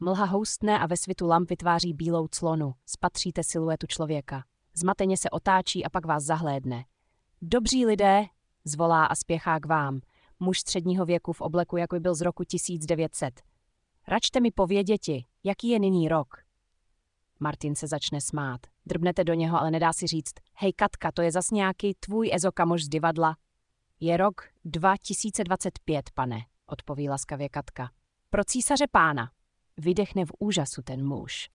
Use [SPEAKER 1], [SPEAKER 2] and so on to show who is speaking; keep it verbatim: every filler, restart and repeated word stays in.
[SPEAKER 1] Mlha houstne a ve svitu lamp vytváří bílou clonu. Spatříte siluetu člověka. Zmateně se otáčí a pak vás zahlédne. Dobří lidé, zvolá a spěchá k vám. Muž středního věku v obleku, jako by byl z roku tisíc devět set. Račte mi pověděti, jaký je nyní rok. Martin se začne smát. Drbnete do něho, ale nedá si říct. Hej Katka, to je zas nějaký tvůj ezokamoš z divadla. Je rok dva tisíce dvacet pět, pane, odpoví laskavě Katka. Pro císaře pána. Vydechne v úžasu ten muž.